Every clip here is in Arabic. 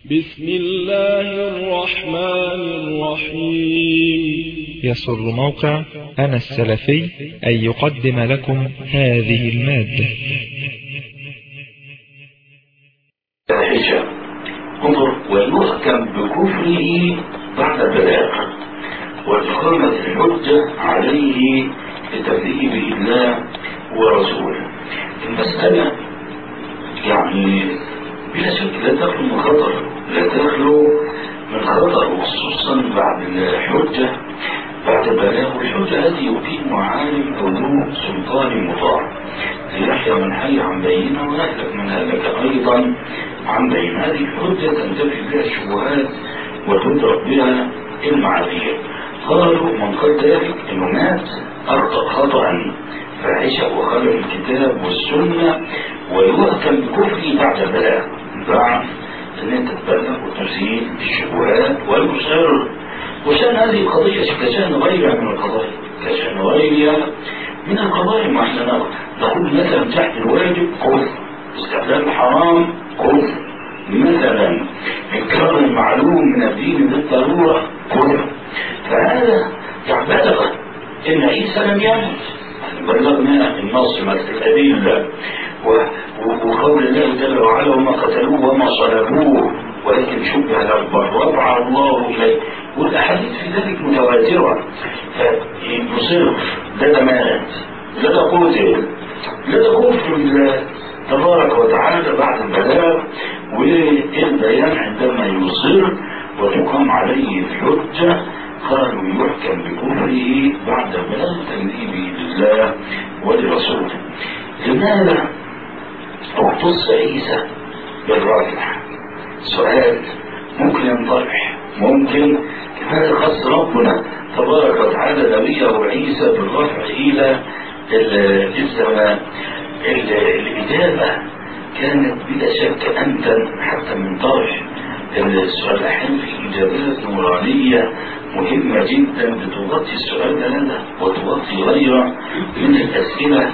بسم الله الرحمن الرحيم. يسر موقع أنا السلفي أن يقدم لكم هذه المادة. الحجة انظر، ويحكم بكفره بعد البلاغ وإقامة الحجة عليه بتكذيب الله ورسوله. المسألة يعني بلا شك لا تخلو من خطر، لا تخلو من خطر، وخصوصا بعد الحجة بعد البلاغ. والحجة هذه يقيم عالم أو ذو سلطان مطاع ليحيى من حي عن بينه ويهلك من هلك أيضا عن بين. هذه الحجة تنتفي بها الشبهات وتدرك بها المعاذير. قالوا من قال ذلك انه مات أخطأ خطأ فاحشة وخالف الكتاب والسنة ويحكم بكفره بعد البلاغ، بعد ان انت تبلغ وتزيل الشبهات والمصر. وشان هذه القضية كشان غيرها من القضايا، كشان غيرها من القضايا. ما احنا نقول مثلا تحت الواجب كفر، استحلال الحرام كفر، مثلا انكار المعلوم من الدين بالضرورة كفر. فهذا بلغ ان عيسى لم يمت، بلغنا النص مثل الأدلة وقول الله جل وعلا وما قتلوه وما صلبوه ولكن شبه لهم ورفع الله إليه، والأحاديث في ذلك متواترة. فيصير لا مات لا قتل لا كفر بالله تبارك وتعالى بعد البلاغ والبيان عندما يصر وتقام عليه الحجة. قالوا يحكم بكفره بعد البلاغ تكذيبه لله ولرسوله. لماذا اختص عيسى بالرفع؟ سؤال ممكن ينطرح، ممكن لماذا خص ربنا تبارك وتعالى نبيه عيسى بالرفع إلى السماء؟ الإجابة كانت بلا شك أنت حتى من طرح السؤال. أحيانا في إجابات نورانية مهمة جدا بتغطي السؤال ده وتغطي غيره من الأسئلة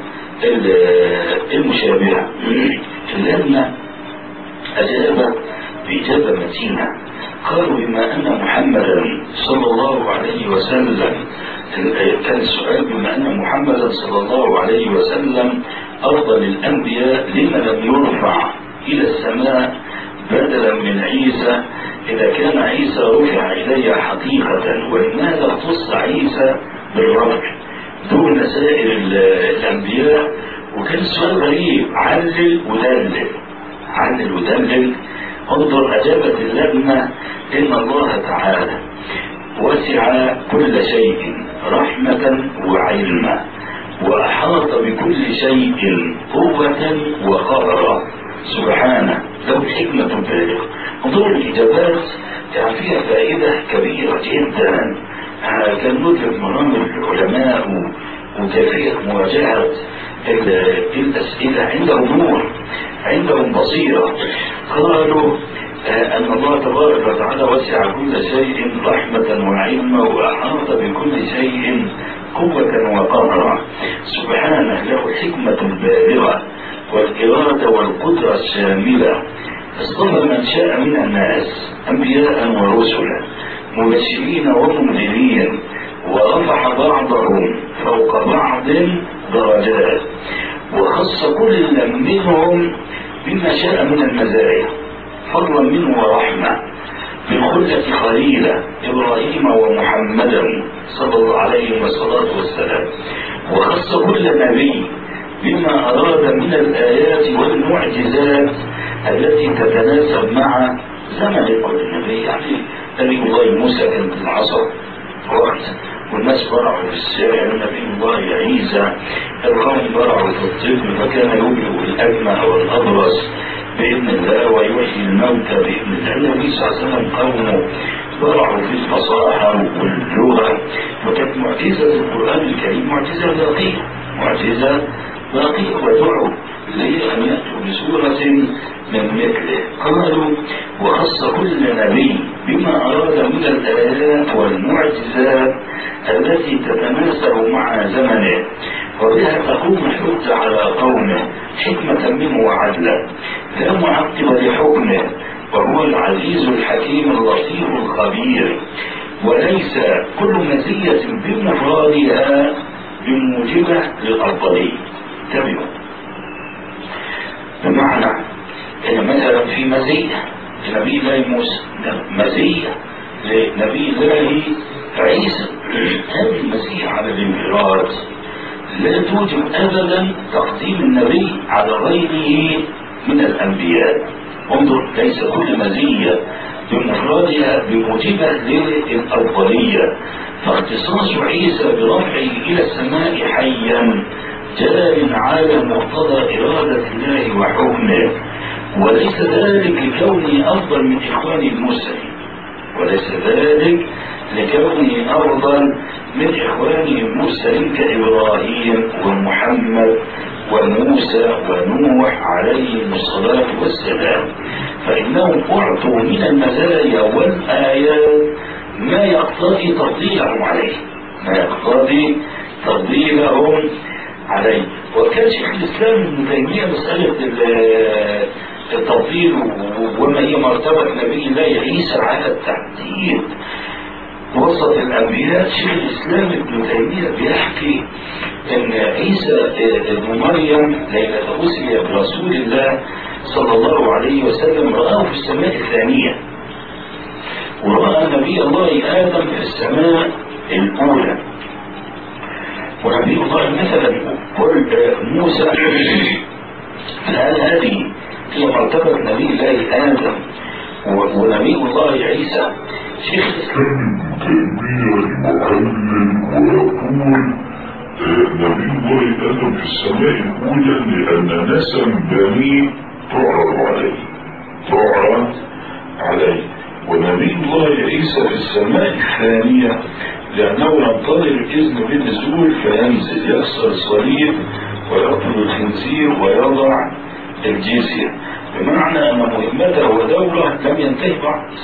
المشابهة. اللجنة أجاب بإجابة متينة. قالوا بما أن محمدا صلى الله عليه وسلم، كان السؤال بما أن محمدا صلى الله عليه وسلم أفضل الأنبياء لما لم يرفع إلى السماء بدلا من عيسى إذا كان عيسى رفع إلي حقيقة، ولماذا اختص عيسى بالرفع دون سائر الأنبياء؟ وكان السؤال غريب، علل ودلل، علل ودلل. انظر أجابت اللجنة إن الله تعالى وسع كل شيء رحمة وعلما وأحاط بكل شيء قوة وقدرا سبحانه له الحكمة البالغة. انظر الإجابات كان فيها فائدة كبيرة جدا. كان ندرك مرام العلماء وكيفية مواجهة الأسئلة عندهم نور، عندهم بصيرة. قالوا أن الله تبارك وتعالى وسع كل شيء رحمة وعلما وأحاط بكل شيء قوة وقهرا سبحانه له الحكمة البالغة والإرادة والقدرة الشاملة. اصطفى من شاء من الناس أنبياء ورسلا مبشرين ومنذرين ورفع بعضهم فوق بعض درجات وخص كل منهم بما شاء من المزايا فضلا منه ورحمة بالخلة خليلا إبراهيم ومحمدا صلى الله عليه والصلاة والسلام. وخص كل نبي بما أراد من الآيات والمعجزات التي تتناسب مع زمن كل نبي. يعني نبي الله موسى كان في العصر وقت والناس برعوا في السحر، نبي الله عيسى القوم برعوا في الطب فكان يبرئ الأكمه والأبرص بإذن الله ويحيي الموتى بإذن الله. النبي صلى الله عليه وسلم قومه برعوا في الفصاحة واللغة، وكانت معجزة القرآن الكريم معجزة باقية، معجزة باقية ودعوا لأن يأتوا بسورة من مثله. قالوا وخص كل نبي بما أراد من الآيات والمعجزات التي تتناسب مع زمنه وبها تقوم الحجة على قومه حكمة منه وعدلا لا معقب لحكمه وهو العزيز الحكيم اللطيف الخبير، وليس كل مزية بمفردها بموجبة للأفضلية. انتبهوا، بمعنى ان مثلا في مزية لنبي الله موسى، مزية لنبي الله عيسى، هذه المزية على الانفراد لا توجب ابدا تقديم النبي على غيره من الانبياء. انظر، ليس كل مزية بمفردها بموجبة للأفضلية، فاختصاص عيسى برفعه إلى السماء حيا جار على مقتضى إرادة الله وحكمه، وليس ذلك لكونه أفضل من إخوانه المرسلين، وليس ذلك لكونه أفضل من إخوانه المرسلين كإبراهيم ومحمد وموسى ونوح عليهم الصلاة والسلام، فإنهم أعطوا من المزايا والآيات ما يقتضي تفضيلهم عليه، ما يقتضي تفضيلهم عليه. وكان شيخ الإسلام ابن تيمية مسألة التفضيل وما هي مرتبة نبي الله عيسى على التحديد وسط الأنبياء. شيخ الإسلام ابن تيمية بيحكي أن عيسى ابن مريم ليلة أسري برسول الله صلى الله عليه وسلم رآه في السماء الثانية، ورأى نبي الله آدم في السماء الأولى، ونبي الله مثلا قل موسى. فهل هذه هي مرتبة نبي الله آدم ونبي الله عيسى؟ شيخ الإسلام يحلل ويقول نبي الله آدم في السماء الأولى لأن نسم بني تعرض عليه، ونبي الله عيسى في السماء الثانية لأنه ينتظر الإذن بالنزول فينزل يكسر الصليب ويقتل الخنزير ويضع الجزية، بمعنى أن مهمته ودوره لم ينتهي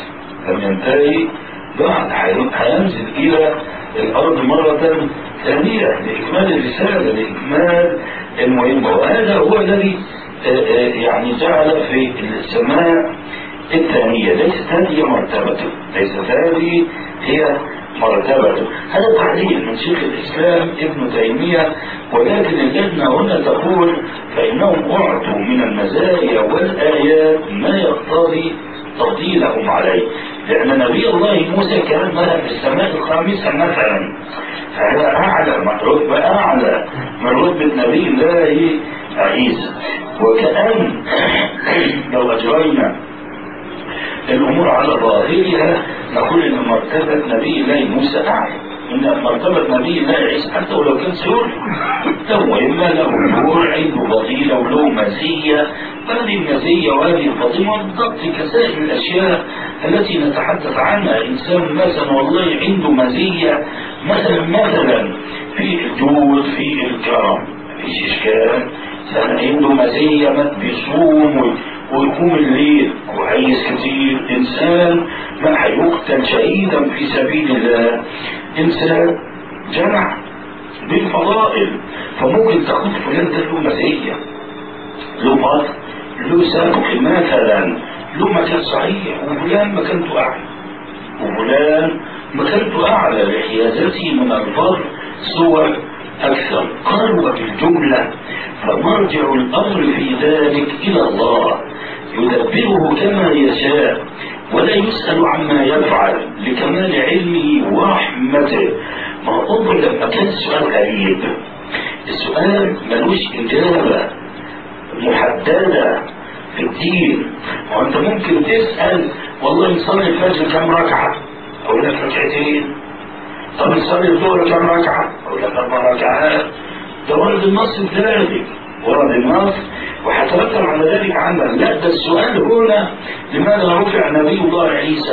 بعد، هينزل إلى الأرض مرة ثانية لإكمال الرسالة، لإكمال المهمة. وهذا هو الذي يعني جعل في السماء الثانية. ليست هذه هي مرتبته. هذا تعليل من شيخ الإسلام ابن تيمية، ولكن اللجنة هنا تقول فإنهم أعطوا من المزايا والآيات ما يقتضي تفضيلهم عليه، لأن نبي الله موسى كان في السماء الخامسة مثلا، فهذا أعلى من رتبة نبي الله عيسى. وكأن لو أجرينا الأمور على ظاهرها نقول إن مرتبة نبي الله موسى أعلى، إن مرتبة نبي الله عيسى حتى ولو كان سوري هو إما له نور عنده فضيلة وله مزية، هذه المزية وهذه الفضيلة بالضبط كسائر الأشياء التي نتحدث عنها. إنسان مثلا والله عنده مزية مثلا في الجود في الكرم مفيش إشكال، عنده مزية بيصوم ويقوم الليل كويس كتير، إنسان ما هيقتل شهيدا في سبيل الله، إنسان جمع بالفضائل، فممكن تاخد فلان ده له مزية، له فضل، له سابق مثلا، له مكان صحيح، وفلان مكانته أعلى، وفلان مكانته أعلى لحيازته من الفضل صور أكثر. قالوا بالجملة فمرجع الأمر في ذلك إلى الله يدبره كما يشاء ولا يسأل عما يفعل لكمال علمه ورحمته. ما انظر لما كان السؤال غريب، السؤال ملوش إجابة محددة في الدين، وأنت ممكن تسأل والله نصلي الفجر كم ركعة؟ أقول لك ركعتين. طب نصلي الظهر كم ركعة؟ أقول لك 4 ركعات. ده ورد النص بذلك، ورد النص وحترتب على ذلك عمل. لا، ده السؤال هنا لماذا رفع نبي الله عيسى؟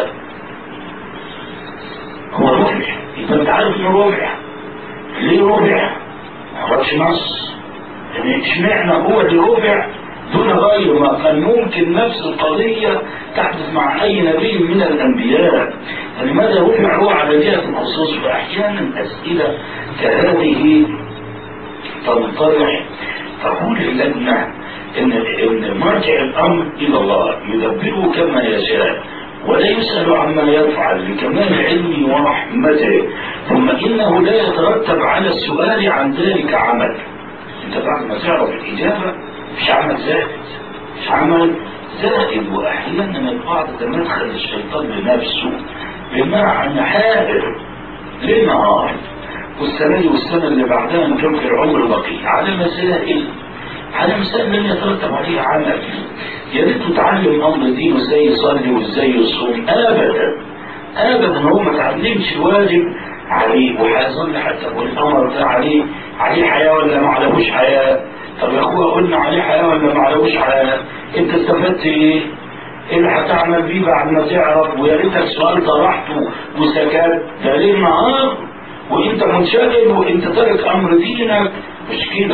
هو رفع، يبقى انت عارف انه رفع. ليه رفع؟ ما عرفش نص، يعني اشمعنى هو اللي رفع دون غيره؟ ما كان ممكن نفس القضية تحدث مع أي نبي من الأنبياء، لماذا رفع هو على جهة الخصوص؟ فأحيانا أسئلة كهذه تنطرح. تقول اللجنة إن مرجع الأمر إلى الله يدبره كما يشاء ولا يسأل عما يفعل لكمال علمه ورحمته، ثم إنه لا يترتب على السؤال عن ذلك عمل. أنت بعد ما تعرف الإجابة مش عمل زائد، مش عمل زائد. وأحيانا البعض تمدخل الشيطان بنفسه بمعنى حائر للنهار والسنة والسنة اللي بعدها من كم في العمر بقي على مسائل لم يترتب عليه عمل. يا ريت تتعلم امر دين وازاي يصلي وازاي يصوم. ابدا هو ما تعلمش واجب عليه وهيظل حتى والامر ده عليه حياه ولا ما عليهوش حياه. طب يا اخويا قلنا عليه حياه ولا ما عليهوش حياه؟ انت استفدت ايه؟ ايه اللي هتعمل بيه بعد ما تعرف؟ ويا ريتك السؤال طرحته وسكت ده ليل نهار وانت منشغل وانت تارك امر دينك. مشكله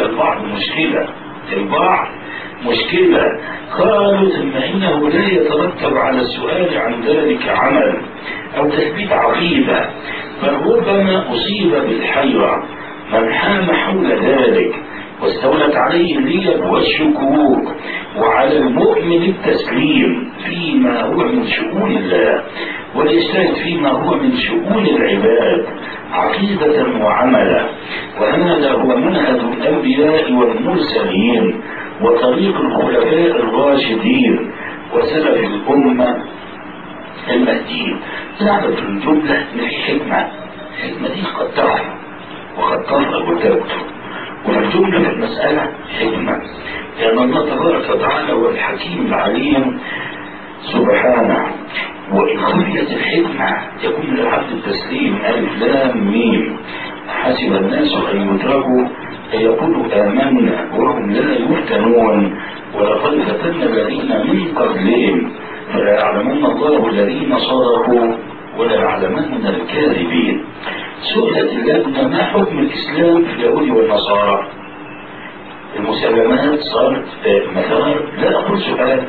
البعض مشكله. قالوا ثم انه لا يترتب على السؤال عن ذلك عمل او تثبيت عقيده، بل ربما اصيب بالحيره من حام حول ذلك واستولت عليه الريب والشكوك، وعلى المؤمن التسليم فيما هو من شؤون الله والاجتهاد فيما هو من شؤون العباد عقيدة وعملا. وهذا هو منهج الأنبياء والمرسلين وطريق الخلفاء الراشدين وسلف الأمة المهديين. نعرف الجملة إن في حكمة دي قد تعرف وقد تظهر وتبدو، والجملة في المسألة حكمة، لأن الله تبارك وتعالى هو الحكيم العليم سبحانه. وإن خفيت الحكمة يكون للعبد التسليم ألف لام ميم. حسب الناس أن يتركوا أن يقولوا آمنا وهم لا يفتنون ولقد فتنا الذين من قبلهم فلا يعلمن الله الذين صدقوا ولا يعلمن الكاذبين. سئلت اللجنة ما حكم الإسلام في اليهود والنصارى؟ المسلمات صارت مثلا لا أقول سؤال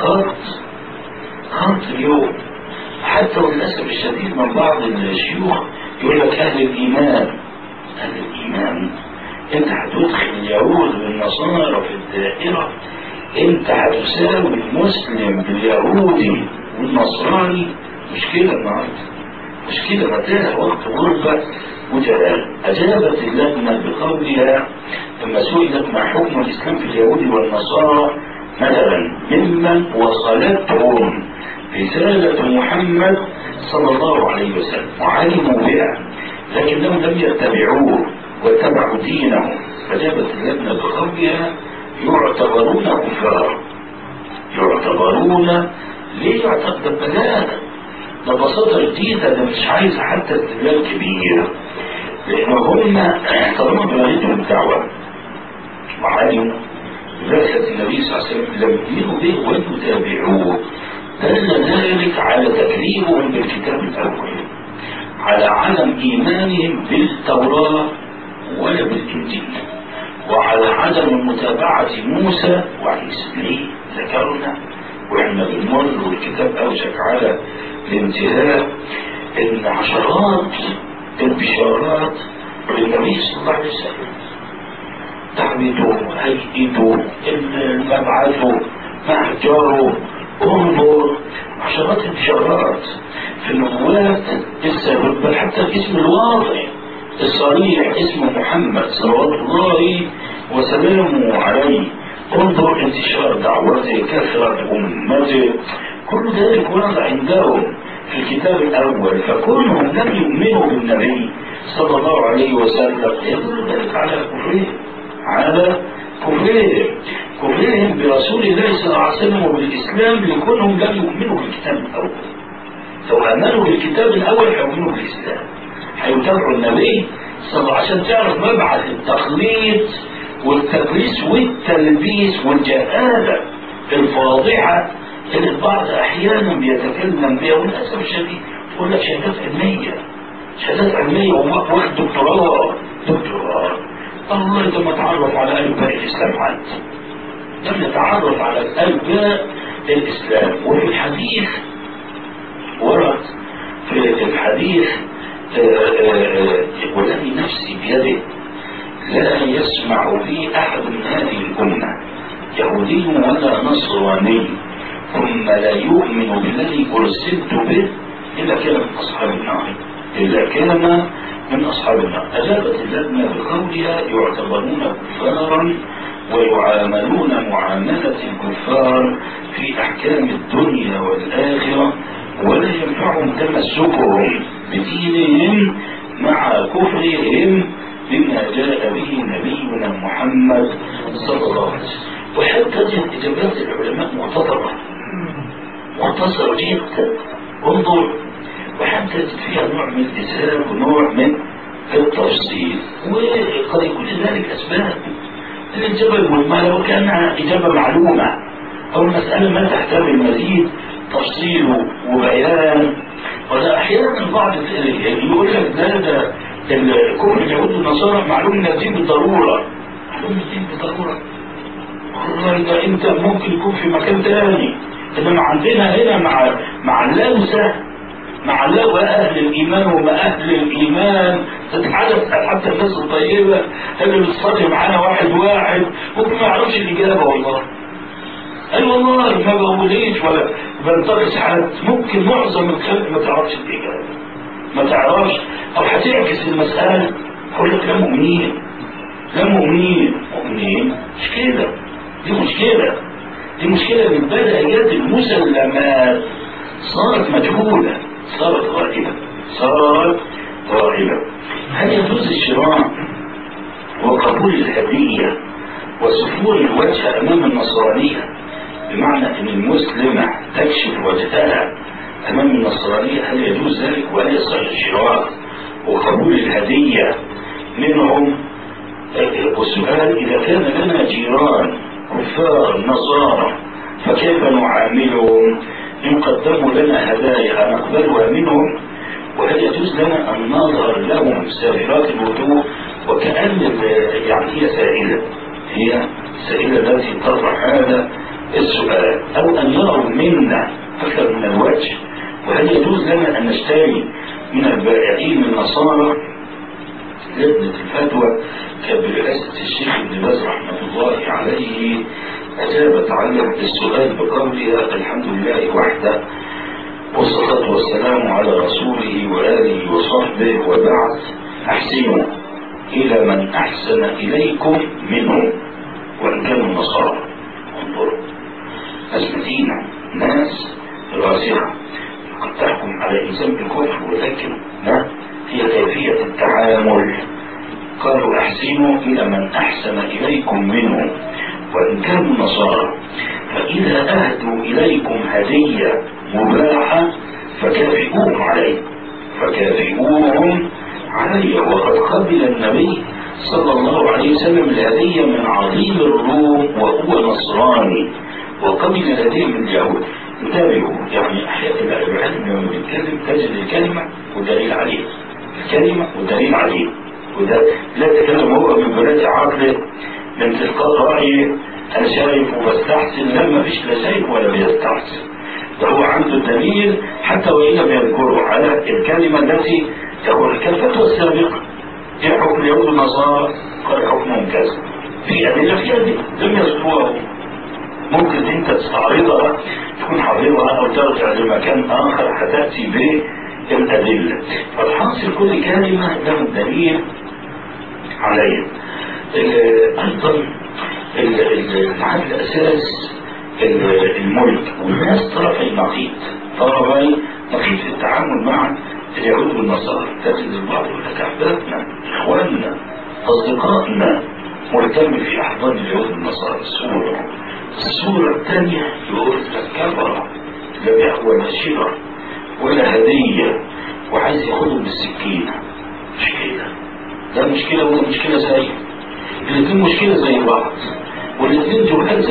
خط اليوم. حتى وللأسف الشديد من بعض الشيوخ يقول لك أهل الإيمان أنت هتدخل اليهود والنصارى في الدائرة، أنت هتساوي المسلم باليهودي والنصراني. مشكلة النهارده، مشكلة متاهة وقت غربة وجلال. أجابت اللجنة بقولها لما سئلت ما حكم الإسلام في اليهود والنصارى مثلا ممن وصلتهم رسالة محمد صلى الله عليه وسلم وعلموا بها لكنهم لم يتبعوه واتبعوا دينه. فجابت اللجنة بقولها يعتبرون كفار. ليه يعتبر بلاغة؟ ده بساطة جديدة، ده مش عايز حتى استدلال كبير، لأن هم طالما بلغتهم الدعوة وعلموا برسالة النبي صلى الله عليه وسلم لم يؤمنوا به ويتابعوه، دل ذلك على تكذيبهم بالكتاب الأول، على عدم إيمانهم بالتوراة ولا بالإنجيل، وعلى عدم متابعة موسى وعيسى. ليه؟ ذكرنا وإحنا بنمر والكتاب أوشك على الانتهاء إن عشرات البشارات للنبي صلى الله عليه وسلم، تعبيته، هيئته، مبعثه، محجره، انظر، عشرات البشارات في النبوات السابقة، بل حتى الاسم الواضح الصريح اسم محمد صلوات الله وسلامه عليه. انظر انتشار دعوته، كثرة أمته، كل ذلك ورد عندهم في الكتاب الأول. فكونهم لم يؤمنوا بالنبي صلى الله عليه وسلم يدل ذلك على كفرهم برسول الله صلى الله عليه وسلم وبالإسلام، لكونهم لم يؤمنوا بالكتاب الأول. لو آمنوا بالكتاب الأول هيؤمنوا بالإسلام، هيتابعوا النبي صلى الله عليه وسلم. عشان تعرف مبعث التخليط والتدريس والتلبيس والجهالة الفاضحة اللي البعض أحيانا بيتكلم بها، وللأسف الشديد تقول لك شهادات علمية واخد دكتوراه. الله لما تعرف على ألباء الإسلام حد لم يتعرف على ألباء الإسلام. وفي الحديث ورد في الحديث والذي نفسي بيده لا يسمع بي أحد من هذه الأمة يهودي ولا نصراني ثم لا يؤمن بالذي أرسلت به إلا كان من أصحاب النار، إلا كان من أصحاب النار. أجابت اللجنة بقولها يعتبرون كفارا ويعاملون معاملة الكفار في أحكام الدنيا والآخرة، ولا ينفعهم تمسكهم بدينهم مع كفرهم بما جاء به نبينا محمد صلى الله عليه وسلم. وحتى إجابات العلماء مختصرة جدا، انظر، وحتى فيها نوع من الإسهاب ونوع من التفصيل، وقد يكون ذلك أسباب الإجابة المهمة وكأنها إجابة معلومة أو المسألة ما تحتاج مزيد تفصيل وبيان. ولا أحيانا بعض يقول لك ده الكفر اليهود والنصارى معلوم نزيد بالضرورة، معلوم نزيد بالضرورة. والله ده أنت ممكن يكون في مكان تاني، إنما عندنا هنا مع اللمسة مع الله أهل الإيمان وما أهل الإيمان تتحدث حتى الناس الطيبة اللي بتصلي معانا واحد ممكن ما يعرفش الإجابة. والله قال والله ما بقوليش ولا بنتقص حد، ممكن معظم الخلق ما تعرفش الإجابة، ما تعرفش أو هتعكس المسألة يقول لك لا مؤمنين لا مؤمنين مشكلة، دي مشكلة من بدايات المسلمات، صارت مجهولة، صارت غائبة. هل يجوز الشراء وقبول الهدية وسفور الوجه أمام النصرانية، بمعنى أن المسلمة تكشف وجهها أمام النصرانية؟ هل يجوز ذلك؟ وهل يصح الشراء وقبول الهدية منهم؟ والسؤال إذا كان لنا جيران كفار نصارى فكيف نعاملهم؟ يقدم لنا هدايا نقبلها منهم، وهل يجوز لنا أن نظهر لهم سابقات الوضوء وكأن يعني هي سائلة التي تطرح هذا السؤال، أو أن يروا منا أكثر من الوجه؟ وهل يجوز لنا أن نشتري من البائعين النصارى؟ لجنة الفتوى كانت برئاسة الشيخ ابن باز رحمة الله عليه أجابت على السؤال بقولها: الحمد لله وحده والصلاة والسلام على رسوله وآله وصحبه، وبعد، أحسنوا إلى من أحسن إليكم منهم وإن كانوا النصارى. انظروا، أثبتينا ناس راسخة قد تحكم على إنسان بالكفر، ولكن ما هي كيفية التعامل؟ قالوا: أحسنوا إلى من أحسن إليكم منهم وإن كانوا نصارى، فإذا أهدوا إليكم هدية مباحة فكافئوهم عليه. وقد قبل النبي صلى الله عليه وسلم الهدية من عظيم الروم وهو نصراني، وقبل الهدية من اليهود. انتبهوا، يعني أحيانا العلم لما بيتكلم تجد الكلمة والدليل عليه، وده لا تكلم هو من بلاد عقله من تلقاء رأيه أنا شايف وبستحسن، لما فيش لا شايف ولا بيستحسن، ده هو عنده الدليل حتى وإن لم يذكره على الكلمة التي تقول الفتوى السابقة في حكم اليهود والنصارى، قال حكمهم كذا، في أدلة لم يذكروها، ممكن أنت تستعرضها تكون حافظها أو ترجع لمكان آخر هتأتي بالأدلة. فالحاصل كل كلمة له دليل عليها. أيضا العدل أساس الملك، والناس طرفي نقيض في التعامل مع اليهود والنصارى. تجد البعض يقول لك: أحبابنا، إخواننا، أصدقائنا مرتمي في أحضان اليهود والنصارى. الصورة الثانية يقول لك: كفرة، لا بيع ولا شراء ولا هدية، وعايز ياخدهم بالسكينة. مشكلة، ده مشكلة وده مشكلة زي الاثنين، مشكلة زي بعض، والاثنين جهال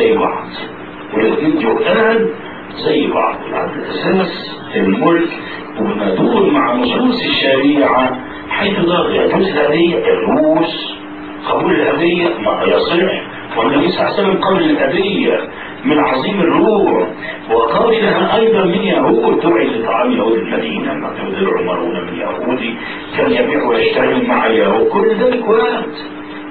زي بعض. العدل أساس الملك، وبندور مع نصوص الشريعة حيث يجوز الهدية، يجوز قبول الهدية ما يصح، والنبي صلى الله عليه وسلم قبل الهدية من عظيم الروح، وقابلها أيضا من يهود دعي لطعام يهود المدينة، ما تبذل عمرون من يهودي كان يبيع ويشتري مع يهود. كل ذلك وارد،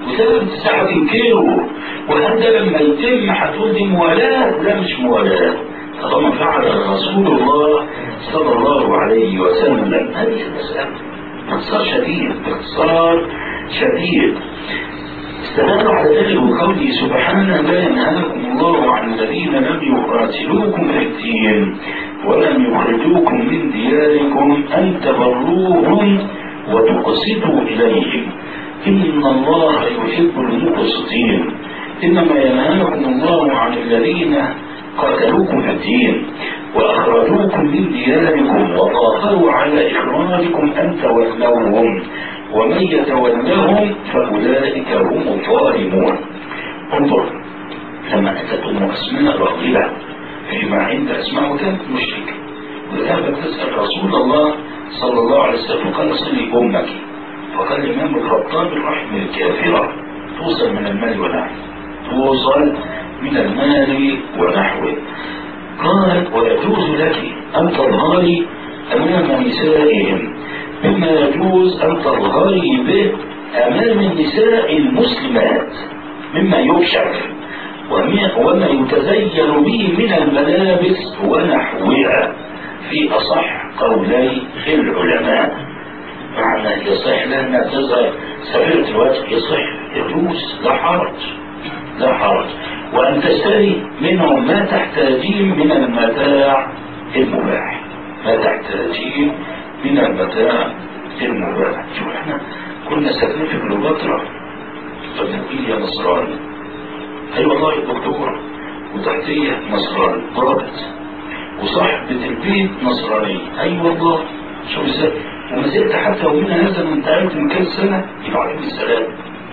وده الساعة تنكره. وهذا لما يتم هتقول دي موالاة؟ لا مش موالاة، طالما فعل رسول الله صلى الله عليه وسلم. هذه المسألة باختصار شديد، باختصار شديد. استدلوا على ذلك بقوله سبحانه: لا ينهاكم الله عن الذين لم يقاتلوكم في الدين ولم يخرجوكم من دياركم أن تبروهم وتقسطوا إليهم إن الله يحب المقسطين. إنما ينهاكم الله عن الذين قاتلوكم في الدين وأخرجوكم من دياركم وظاهروا على إخراجكم أن تولوهم ومن يتولهم فأولئك هم الظالمون. انظر، لما أتتهم أسماء راغبة فيما عند أسماء وكانت مشركة وذهبت تسأل رسول الله صلى الله عليه وسلم فقال: صلي أمك. فقال الإمام الخطاب: الرحم الكافرة توصل من المال ونحوه، توصل من المال ونحوه. قال: ويجوز لك أن تظهري أمام نسائهم مما يجوز أن تظهري به أمام النساء المسلمات مما يكشف وما يتزين به من الملابس ونحوها، في أصح قولي العلماء. معنى يصح لها أنها تظهر سفيرة الوجه، يصح، يجوز، لا حرج، لا حرج. وأن تشتري منهم ما تحتاجين من المتاع المباح، ما تحتاجين من المتاع المباح. شوف احنا كنا ساكنين في كليوباترا، فبنقية نصراني، اي والله دكتورة، وتحتية نصراني ضربت، وصاحبة البيت نصراني، اي والله. شوف ازاي، وما زلت حتى يومنا هذا من تعبت من كام سنة يبقى عليكم السلام،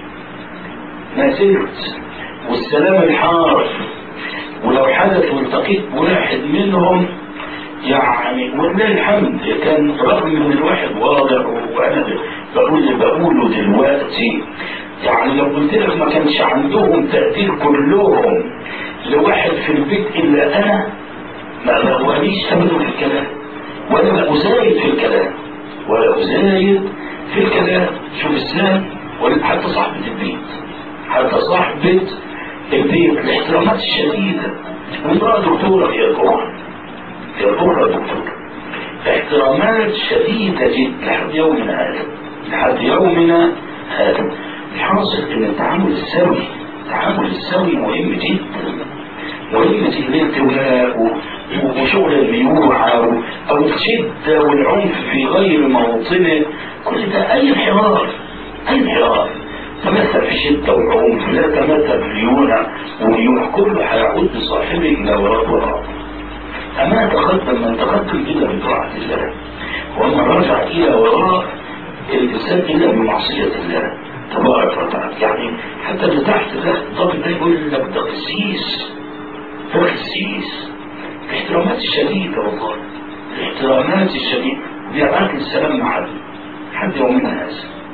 ما زلت، والسلام الحار. ولو حدث والتقيت بواحد منهم يعني ولله الحمد كان رغم من الواحد واضح، وانا بقول اللي بقوله دلوقتي يعني لو قلت لك ما كانش عندهم تقدير كلهم لواحد في البيت الا انا ما بقوليش ابدا في الكلام، ولا ازايد في الكلام، ولا ازايد في الكلام. شوف ازاي، حتى صاحبة البيت، حتى صاحبة البيت الاحترامات الشديدة. وامرأة دكتورة يا جماعة، يا دكتور، احترامات شديدة جدا لحد يومنا هذا، لحد يومنا هذا. الحاصل ان التعامل السوي، التعامل السوي مهم جدا، مهم جدا. الالتواء وشغل الميوعة او الشدة والعنف في غير موطنه، كل ده اي انحراف، اي انحراف. تمثل في شدة والعنف، لا تمثل في ليونة وميوعة، كله هيعود بصاحبه الى وراء وراء. أما تقدم من تقدم إلا بطاعة الله، وما رجع إلى وراء الإنسان إلا بمعصية الله تبارك وتعالى. يعني حتى اللي تحت ده الضابط ده يقول لك ده قسيس، ده قسيس. الاحترامات الشديدة والله، الاحترامات الشديدة بيعاد السلام مع حد يومنا هذا،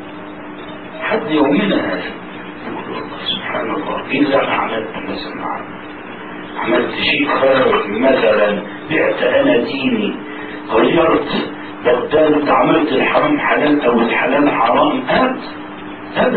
حد يومنا هذا يقول والله سبحان الله إلا أنا عملت مثلا معه، عملت شيء خارج مثلا، بعت انا ديني، غيرت، بدلت، عملت الحرام حلال او الحلال حرام، ابدا.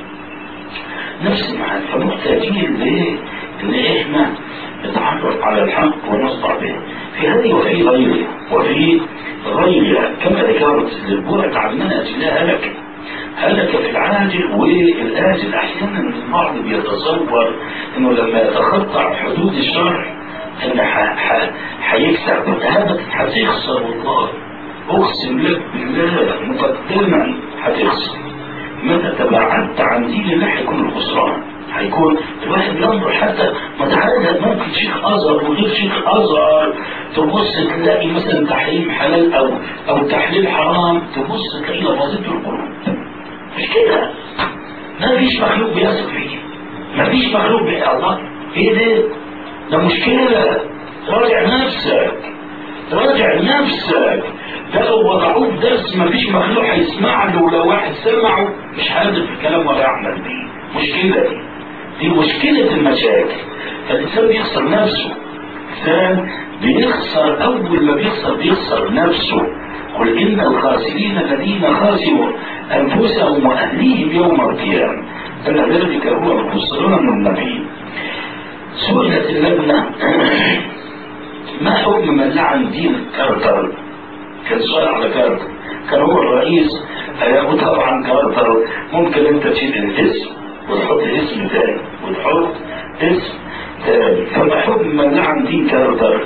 نفس المعنى. فمحتاجين ليه؟ ان احنا نتعرف على الحق ونصدع به في هذه وفي غيرها، وفي غيرها. كما ذكرت للبعد عن منهج الله هلك في العاجل والآجل. احيانا البعض بيتصور انه لما يتخطى حدود الشرع ان هيكسب، ابدا هتخسر والله، اقسم لك بالله مقدما هتخسر. متى تبعدت عن دين الله هيكون الخسران، هيكون الواحد ينظر حتى متعادل. ممكن شيخ ازهر وغير شيخ ازهر تبص تلاقي مثلا تحريم حلال او تحليل حرام، تبص تلاقي لفظته القلوب. مش كده، ما فيش مخلوق بيثق فيه، ما فيش مخلوق الله. ايه ده مشكلة. راجع نفسك، راجع نفسك. ده لو وضعوه في درس ما فيش مخلوق هيسمع له، ولو واحد سمعه مش هيقدر في الكلام ولا يعمل بيه. مشكلة دي مشكلة المشاكل. فالإنسان بيخسر نفسه، الإنسان بيخسر، أول ما بيخسر نفسه. قل إن الخاسرين الذين خسروا أنفسهم وأهليهم يوم القيامة أن ذلك هو خسران النبي. سئلت اللجنة ما حكم من لعن دين كارتر؟ كان سؤال على كارتر، كان هو الرئيس. وطبعا كارتر ممكن انت تشيل الاسم وتحط اسم تاني وتحط اسم تاني. فما حكم من لعن دين كارتر؟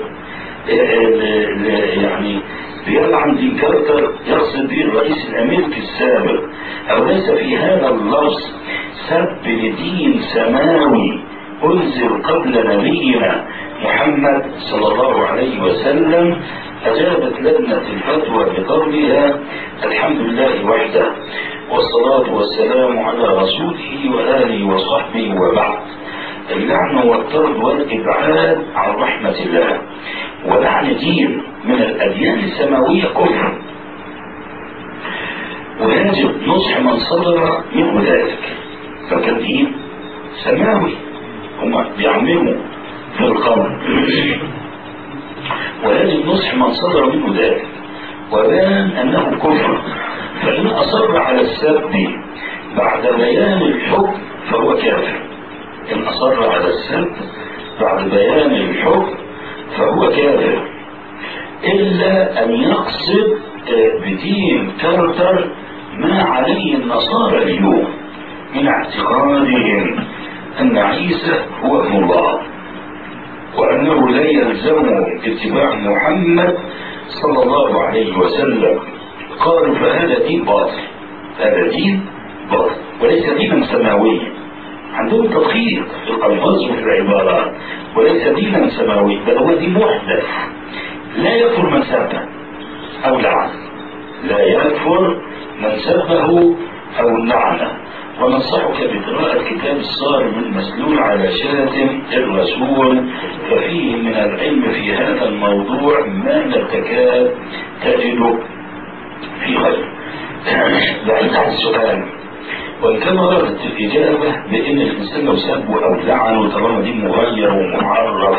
يعني بيلعن دين كارتر يقصد به الرئيس الامريكي السابق، او ليس في هذا اللفظ سب لدين سماوي انزل قبل نبينا محمد صلى الله عليه وسلم؟ أجابت لجنة الفتوى بقولها الحمد لله وحده والصلاة والسلام على رسوله وآله وصحبه وبعد. اللعن والطرد والإبعاد عن رحمة الله ولعن دين من الأديان السماوية كفر، ويجب نصح من صدر منه ذلك. فكان دين سماوي هم بيعملوا في القمر، ويجب نصح من صدر منه ذلك وبان أنه كفر. فإن أصر على السب بعد بيان الحكم فهو كافر. إن أصر على السب بعد بيان الحكم فهو كافر، إلا أن يقصد بدين كارتر ما عليه النصارى اليوم من اعتقادهم أن عيسى هو ابن الله وأنه لا يلزمه اتباع محمد صلى الله عليه وسلم. قالوا فهذا دين باطل، هذا دين باطل وليس دينا سماويا. عندهم تدقيق في الألفاظ وفي العبارات، وليس دينا سماويا بل هو دين محدث لا يكفر من سبه أو لعنه، لا يكفر من سبه أو لعنه. وننصحك بقراءة كتاب الصارم المسلول على شاتم الرسول، ففيه من العلم في هذا الموضوع ما لا تكاد تجده في غيره. بعيد عن السؤال، وإن كان وردت الإجابة بأن الإنسان لو سبه أو لعنه طالما دي مغير ومعرف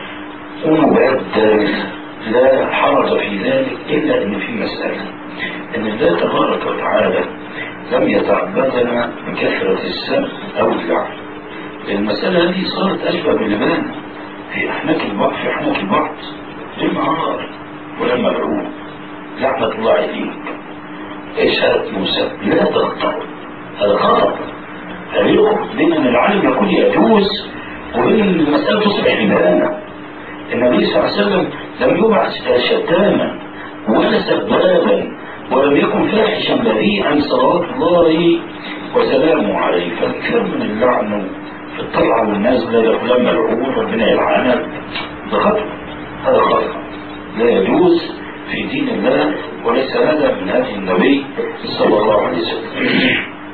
ومبدل لا حرج في ذلك، إلا أن في مسألة أن الله تبارك وتعالى لم يتعبدنا بكثرة السب أو اللعن. المسألة هذه صارت أشبه باللبان في أحناك البعض، في أحناك البعض للنهار ولما العود لعنة الله عليك إشهاد موسى لا تغطى. هذا خطأ. اليوم بين أن العالم يكون يجوز وبين أن المسألة تصبح لبانة. النبي صلى الله عليه وسلم لم يبعث شتاما ولا سبابا ولم يكن فاحشا بريئا صلوات الله وسلامه عليه. فالكثير من اللعن في الطلعة والنازلة يقول ملعون ربنا يلعنك، ده خطأ. هذا خطأ لا يجوز في دين الله وليس هذا من هدي النبي صلى الله عليه وسلم.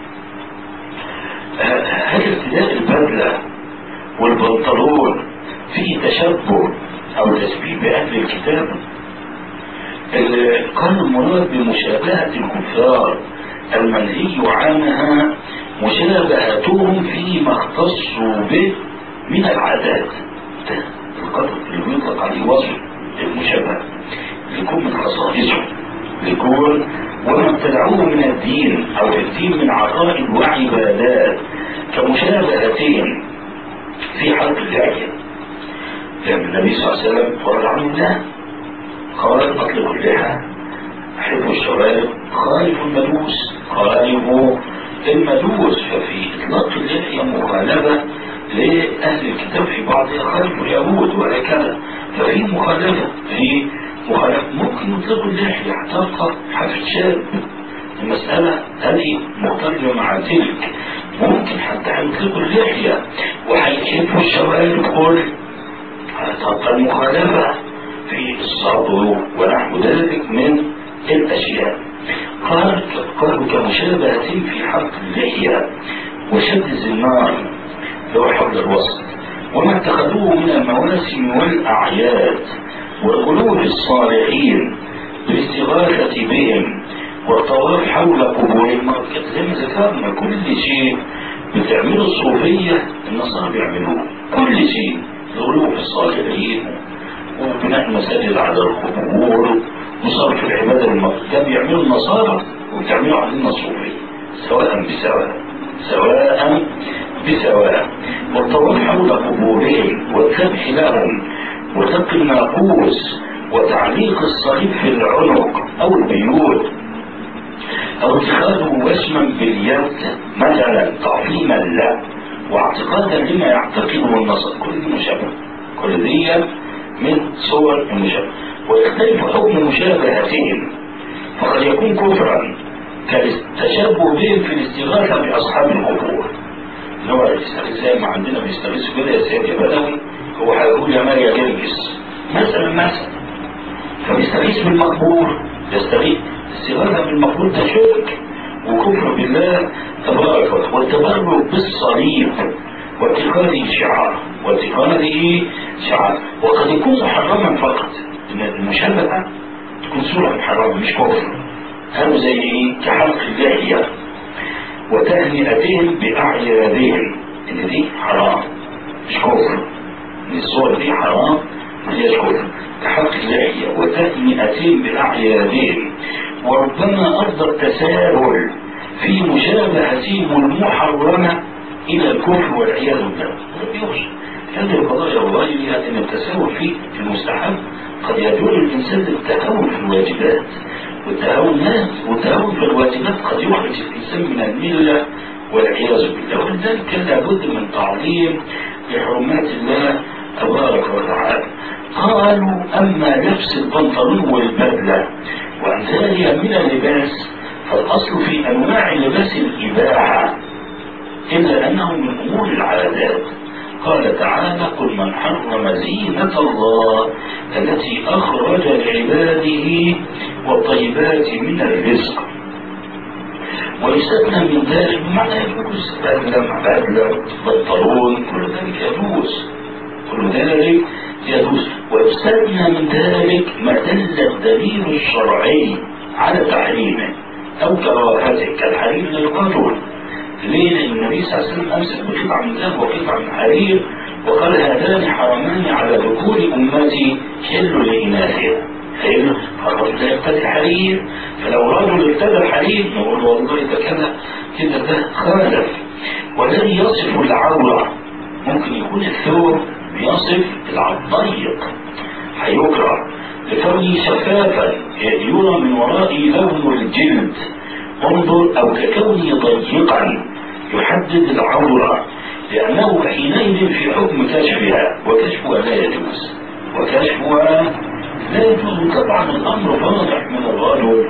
هل ارتداء البدلة والبنطلون فيه تشبه أو تشبيه بأهل الكتاب؟ كان المراد بمشابهة الكفار المنهي عنها مشابهتهم فيما اختصوا به من العادات. القدر اللي يطلق عليه وصف المشابهة يكون من خصائصه، يكون وما ابتدعوه من الدين أو الدين من عقائد وعبادات كمشابهتهم في حلق اللحية. لأن النبي صلى الله عليه وسلم قال عنه لا، قال أطلق اللحى، أحب الشوارب، خالف المدوس، خالف المدوس. ففي إطلاق اللحية مخالفة لأهل الكتاب في بعضها خالف اليهود وهكذا. ففي مخالفة ممكن يطلقوا اللحية تبقى حفل شاب. المسألة هذه مختلفة مع تلك. ممكن حتى يطلقوا اللحية وهيحبوا الشوارب كل هتبقى المخالفة في الصبر ونحو ذلك من الأشياء. قالوا كمشابهة في حلق اللحية وشد الزنار لو حول الوسط، وما اتخذوه من المواسم والأعياد وقلوب الصالحين بالاستغاثة بهم والطواف حول قبورهم. زي ما ذكرنا كل شيء بتعمله الصوفية النصارى بيعملوه، كل شيء القلوب الصالحين وبناء مساجد على القبور وصرف العبادة ده بيعملوا النصارى وبتعملوا عندنا الصوفية سواء بسواء. سواء بسواء، والطواف حول قبورهم والذبح لهم ودق الناقوس وتعليق الصليب في العنق أو البيوت أو اتخاذه وسما باليد مثلا تعظيما له واعتقادا لما يعتقده النصر. كل دي مشابهة، كل دي من صور المشابهة. ويختلف حكم مشابهتهم، فقد يكون كفرا كالتشبه بهم في الاستغاثة بأصحاب القبور. اللي هو زي ما عندنا بيستغيثوا كده يا سيدي بدوي، هو هيقول يا مال يا جرجس مثلا، فبيستغيث بالمقبور، يستغيث الاستغاثة بالمقبور ده شرك وكفر بالله تبارك وتعالى. والتبرك بالصليب واتخاذه شعار، وقد يكون محرما فقط. ان المشابهة تكون صورة محرمة مش كفر. قالوا زي ايه؟ كحلق اللحية وتهنئتهم بأعيادهم، ان دي حرام مش كفر، ان الصور دي حرام مش كفر. كحلق اللحية وتهنئتهم بأعيادهم، وربما أفضل التساهل في مشابهتهم المحرمة إلى الكفر والعياذ بالله. هذه القضايا وغيرها ان التساهل في المستحب قد يدل الإنسان للتهاون في الواجبات، والتهاون في الواجبات قد يخرج الإنسان من الملة والعياذ بالله. ولذلك لابد من تعظيم لحرمات الله تبارك وتعالى. قالوا أما لبس البنطلون والبدلة وأمثالها من اللباس فالأصل في أنواع لباس الإباحة، إلا أنه من أمور العادات. قال تعالى قل من حرم زينة الله التي أخرج لعباده والطيبات من الرزق، ويستثنى من ذلك بمعنى يجوز بدلة بنطلون، كل ذلك يجوز. ويستثنى من ذلك ما دل الدليل الشرعي على تحريمه أو كراهته كالحرير للرجل. ليه؟ لأن النبي صلى الله عليه وسلم أمسك بقطعة من ذهب وقطعة من حرير وقال هذان حرمان على ذكور أمتي حل لإناثها. حلو فالرجل لا يبتدي الحرير، فلو رجل ابتدى الحرير نقول والله ده كده ده خالف. والذي يصف العورة ممكن يكون الثوب بيصف الضيق هيكره لكونه شفافا يرى من ورائه لون الجلد انظر، او ككونه ضيقا يحدد العورة، لأنه حينئذ في حكم كشفها، وكشفها لا يجوز. طبعا الأمر واضح من الرجل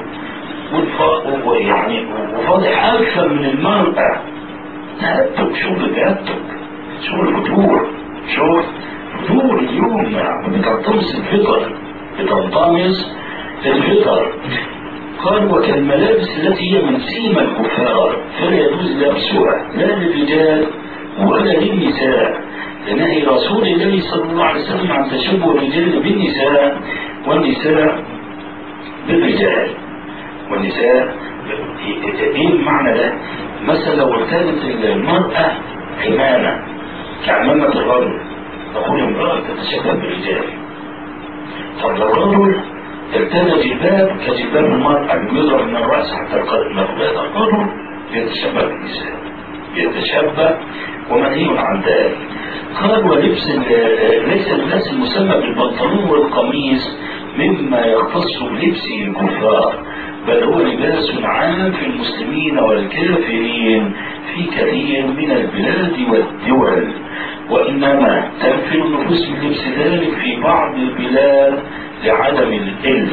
وواضح أكثر من المرأة. تهتك شغل فتور اليوم بتنطمس الفطر. قال وكالملابس التي هي من سيما الكفار فلا يجوز لبسها لا للرجال ولا للنساء، لنهي رسول الله صلى الله عليه وسلم عن تشبه الرجال بالنساء والنساء بالرجال. ايه المعنى ده؟ مثلا لو ارتدت المرأة عمامة كعمامة الرجل تقول امرأة تتشبه بالرجال. طب لو رجل ارتدى جلباب كجلباب المرأة يضرب من الرأس حتى القدم، الرجل يتشبه بالنساء، يتشبه ومنهي عن ذلك. قال ولبس ليس اللباس المسمى بالبنطلون والقميص مما يختص بلبسه الكفار، بل هو لباس عام في المسلمين والكافرين في كثير من البلاد والدول، وإنما تنفر النفوس من لبس ذلك في بعض البلاد لعدم الإلف.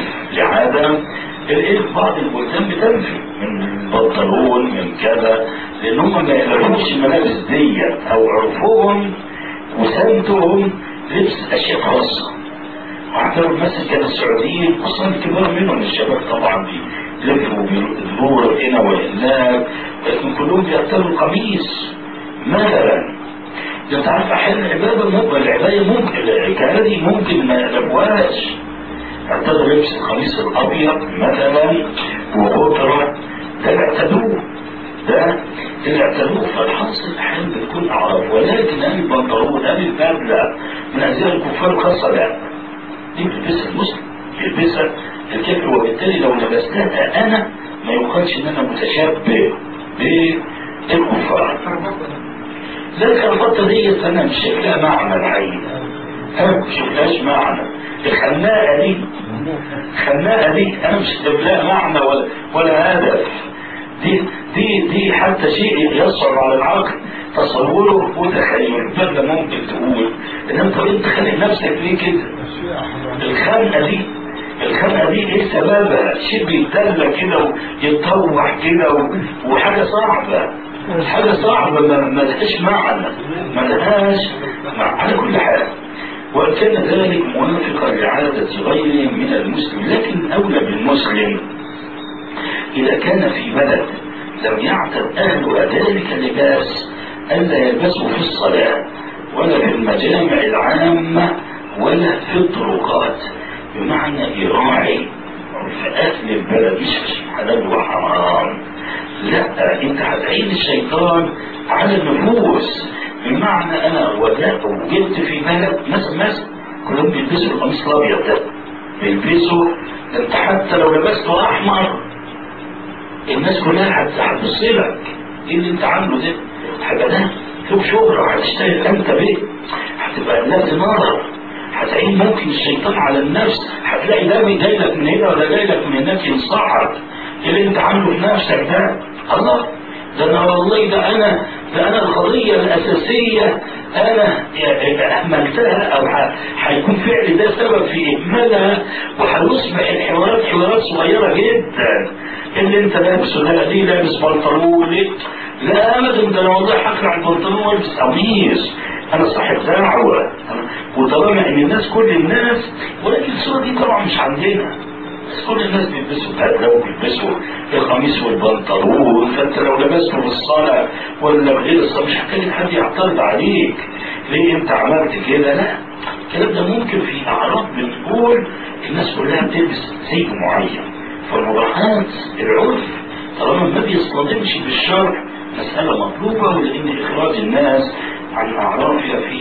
بعض البلدان بتنفي من البنطلون من كذا لأنهم ما يعرفوش الملابس ديت أو عرفوهم وسمتهم لبس أشياء خاصة. واعتبر مثلا كان السعوديين أصلا كبار منهم الشباب طبعا بيلفوا بالدور هنا وهناك، لكن كلهم بيعتبروا القميص مثلا. انت عارف احيانا العباية ممكن العكادي ممكن ما يعرفوهاش، اعتبر لبس القميص الابيض مثلا وقطرة ده اعتدوه. فالحصل احيانا بتكون اعراف، ولكن هل البنطلون هل البدلة من ازياء الكفار الخاصة؟ لا، دي بتلبسها المسلم يلبسها الكافر، وبالتالي لو لبستها انا ما يقالش ان انا متشبه الكفار. ذلك الفترة دي أنا مش شايف لها معنى الحقيقة، أنا مش شايف لهاش معنى. الخناقة دي أنا مش شايف لها معنى ولا هدف. دي حتى شيء يصعب على العقل تصوره وتخيله. ماذا ممكن تقول ان انت خلق نفسك ليه كده؟ الخنقه دي ايه سببها؟ شيء بيتدلى كده ويتطوح كده وحاجه صعبه ما لهاش معنى على كل حال. وان كان ذلك موافقا لعاده غيره من المسلم، لكن اولى بالمسلم اذا كان في بلد لم يعتد اهلها ذلك اللباس ألا يلبسوا في الصلاة ولا في المجامع العامة ولا في الطرقات، بمعنى يراعي في أهل البلد مش حلال وحرام، لا انت هتعين الشيطان على النفوس. بمعنى انا وجدت في بلد مثلا كلهم بيلبسوا القميص الابيض ده، بيلبسوا انت حتى لو لبسته احمر الناس كلها هتبص لك ايه اللي انت عامله ده، حاجه ده فوق شهرة، هتشتغل انت بيه، هتبقى لا نار، هتعين ممكن الشيطان على النفس، هتلاقي ده جاي لك من هنا ولا جاي لك من هناك ينصحك اللي انت عامله في نفسك ده. الله، ده انا والله ده انا القضيه الاساسيه انا اهملتها او هيكون فعلي ده سبب في اهمالها، وهيصبح الحوارات حوارات صغيره جدا. اللي انت لابسه ده دي لابس بنطلون، لا ابدا ده انا والله هخلع البنطلون والبس قميص، انا صاحب دعوه. وطالما ان الناس كل الناس، ولكن الصوره دي طبعا مش عندنا، بس كل الناس بيلبسوا بدله وبيلبسوا القميص والبنطلون، فانت لو لبسته في الصلاه ولا بغير الصلاه مش هتلاقي حد يعترض عليك ليه انت عملت كده. لا، الكلام ده ممكن في اعراض بنقول الناس كلها بتلبس زي معين، فمراعاة العرف طالما ما بيصطدمش بالشرع مسألة مطلوبة، ولأن إخراج الناس عن أعرافها